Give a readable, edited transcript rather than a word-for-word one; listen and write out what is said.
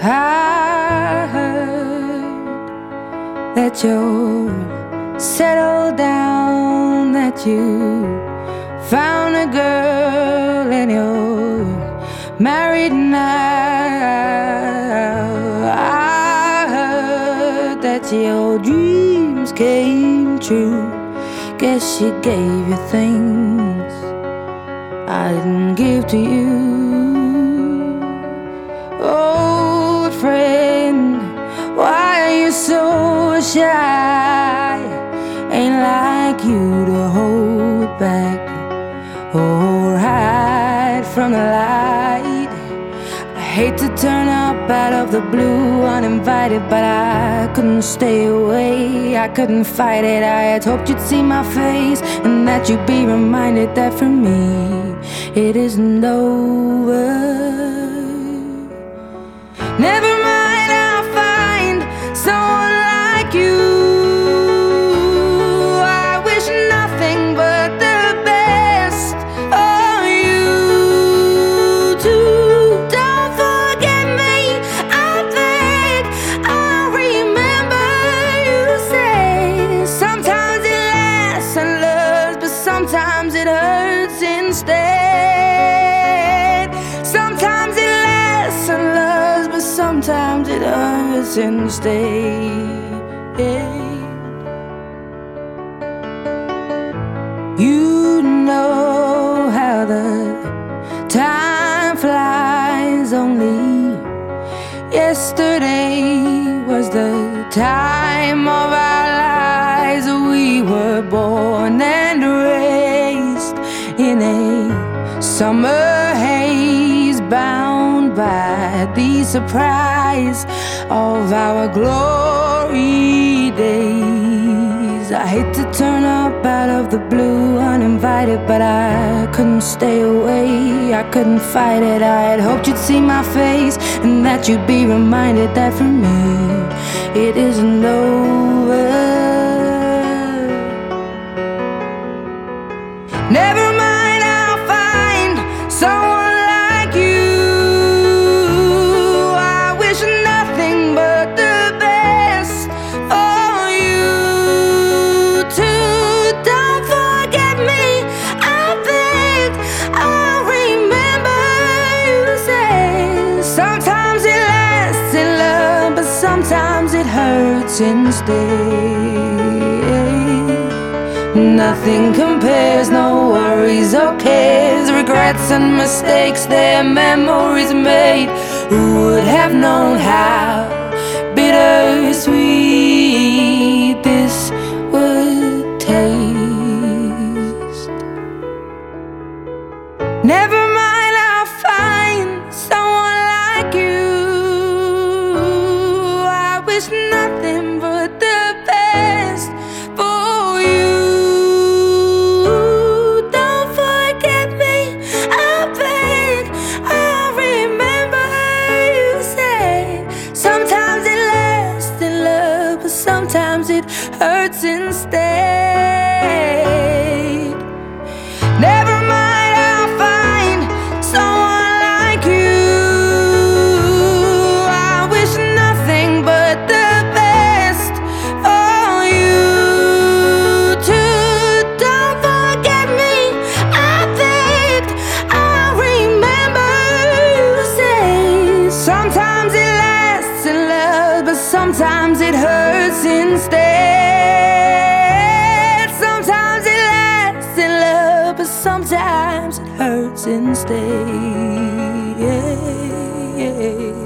I heard that you're settled down, that you found a girl and you're married now. I heard that your dreams came true. Guess she gave you things I didn't give to you. Old friend, why are you so shy? Ain't like you to hold back or hide from the light. I hate to turn up out of the blue uninvited, but I couldn't stay away, I couldn't fight it. I had hoped you'd see my face and that you'd be reminded that for me it isn't over. Never mind, I'll find someone like you. I wish nothing but the best for you too. Don't forget me, I beg. I remember you say sometimes it lasts and loves, but sometimes it hurts instead. Sometimes it lasts and loves, but sometimes it hurts instead. You know how the time flies. Only yesterday was the time of our lives. We were born and raised in a summer haze, bound by the surprise of our glory days. I hate to turn up out of the blue uninvited, but I couldn't stay away, I couldn't fight it. I had hoped you'd see my face and that you'd be reminded that for me it isn't over. Never mind, I'll find someone like you. I wish nothing but the best for you too. Don't forget me, I beg. I remember you say sometimes it lasts in love, but sometimes it hurts instead. Nothing compares, no worries or cares, regrets and mistakes, their memories made. Who would have known how bittersweet this would taste? Never mind, I'll find someone like you. I wish nothing but the best for you. Don't forget me, I beg. I remember you say sometimes it lasts in love, but sometimes it hurts instead. Never mind, I'll find someone like you. I wish nothing but the best for you too. Don't forget me, I beg. I remember you say sometimes it lasts in love, but sometimes it hurts instead. Sometimes it lasts in love, but sometimes it hurts instead.